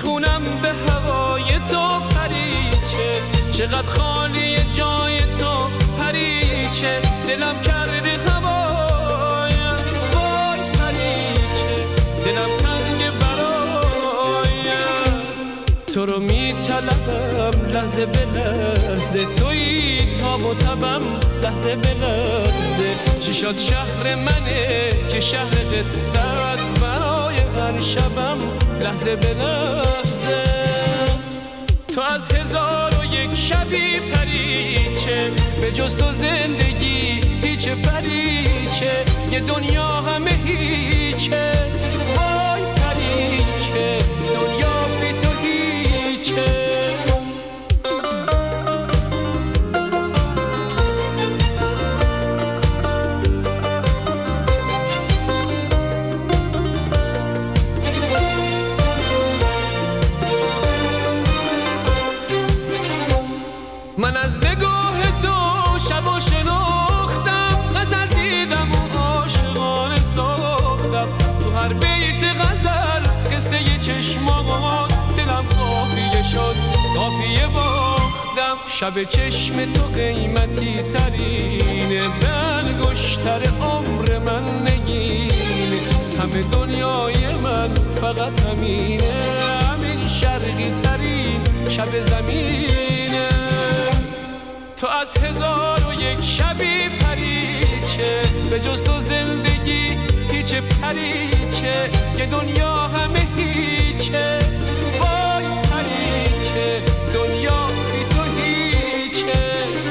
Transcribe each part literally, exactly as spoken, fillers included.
میخونم به هوای تو پریچه، چقدر خالی جای تو پریچه، دلم کرده هوای وای پریچه، دلم تنگ برای تو رو میطلبم لحظه به لحظه، تویی تاب و تبم لحظه به لحظه. چی شد شهر منه که شهر قصه است برای هر شبم لحظه به لحظه. تو از هزار و یک شبی پریچه، به جز تو زندگی هیچ پریچه، یه دنیا همه هیچه وای پریچه، دنیا بی تو هیچه. من از نگاه تو شب و شناختم، غزل دیدم و عاشقانه ساختم، تو هر بیت غزل قصه ی چشمات دلم قافیه شد قافیه باختم. شب چشم تو قیمتی ترینه، به انگشتر عمر من نگینه، همه دنیای من فقط همینه، همین شرقی ترین شب زمینه. تو از هزار و یک شبی پریچه، به جز تو زندگی هیچ پریچه، یه دنیا همه هیچه وای پریچه، دنیا بی تو هیچه.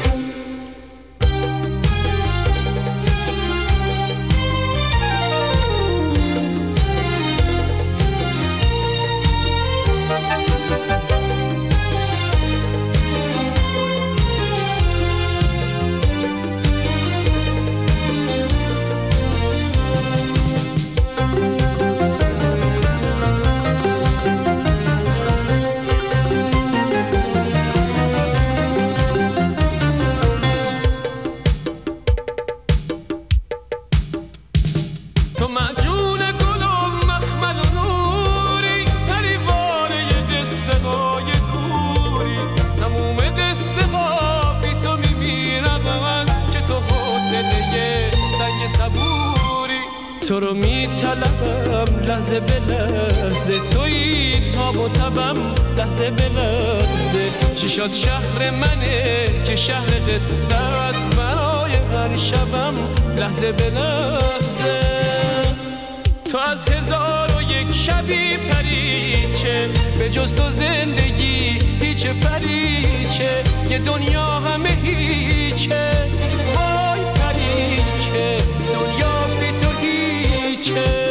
تو معجون گل و مخمل و نوری، پریوانه ی قصه های دوری، تموم قصه ها بی تو میمیرم من، که تو حوصله سنگ صبوری. تو رو میطلبم لحظه به لحظه، تویی تاب و تبم لحظه به لحظه. چی شد شهر منه که شهر قصه است برای هر شبم لحظه به لحظه. تو از هزار و یک شبی پریچه، به جز تو زندگی هیچ پریچه، یه دنیا همه هیچه وای پریچه، دنیا بی تو هیچه.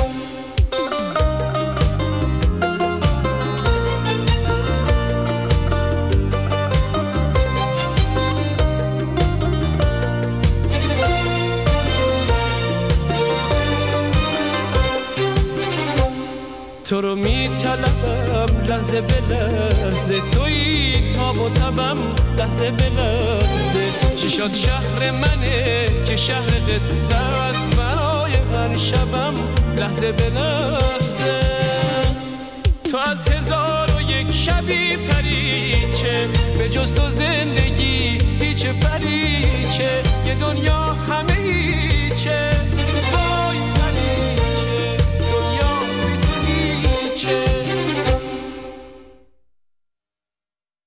تو رو میطلبم لحظه به لحظه، تویی تاب و تبم لحظه به لحظه. چی شد شهر منه که شهر قصه است برای هر شبم لحظه به لحظه. تو از هزار و یک شبی پریچه، به جز تو زندگی هیچ پریچه، یه دنیا